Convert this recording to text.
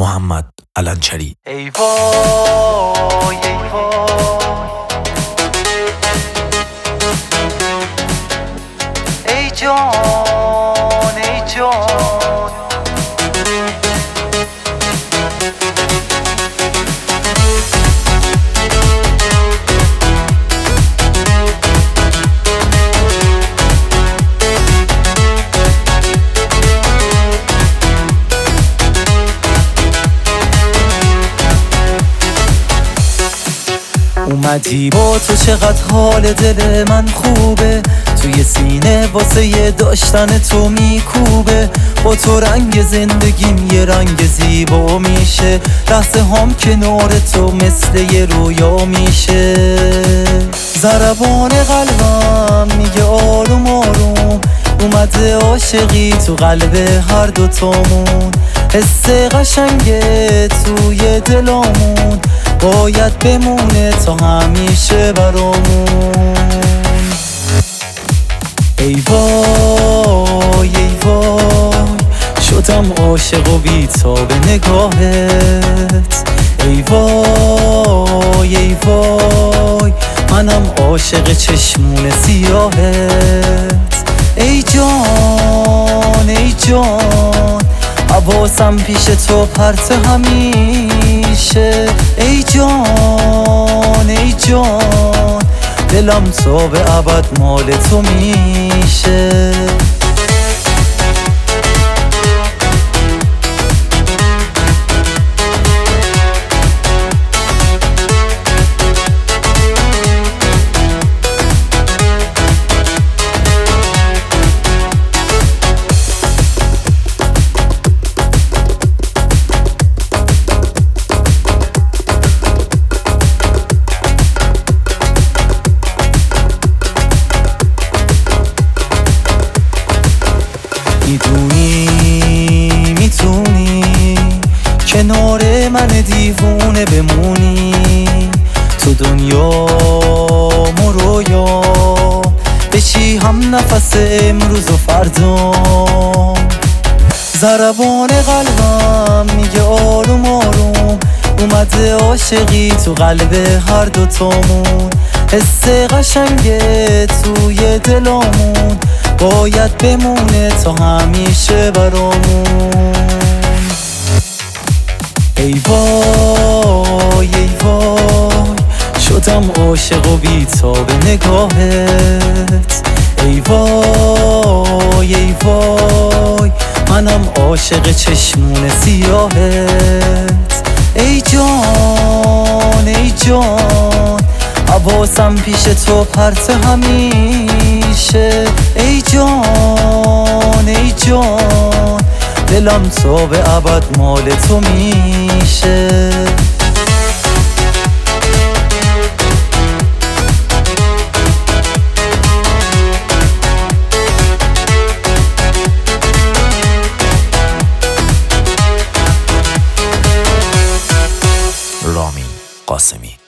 محمد علنچری. ای وای ای وای ای جان ای جان، اومدی با تو چقدر حال دل من خوبه، توی سینه واسه داشتن تو میکوبه. با تو رنگ زندگیم یه رنگ زیبا میشه، لحظه هم کنار تو مثل یه رویا میشه. ضربان قلبم میگه آروم آروم، اومده عاشقی تو قلب هر دوتامون. حس قشنگه توی دلامون، باید بمونه تا همیشه برامون. ای وای ای وای، شدم عاشق و بی‌تاب نگاهت. ای وای ای وای، منم عاشق چشمون سیاهت. ای جان ای جان، حواسم پیش تو پرت همیشه. ای جان ای جان، دلم تا به ابد مال تو میشه. میتونی کنار من دیوونه بمونی، تو دنیا رویا بشی هم نفس امروز و فردا. ضربان قلبم میگه آروم آروم، اومده عاشقی تو قلب هر دوتامون. حس قشنگه توی دلامون، باید بمونه تا همیشه برامون. ای وای ای وای، شدم عاشق و بی‌تاب نگاهت. ای وای ای وای، منم عاشق چشمون سیاهت. ای جان ای جان، حواسم پیش تو پرت همیشه. ای جان ای جان، دلم تا به ابد مال تو میشه. رامین قاسمی.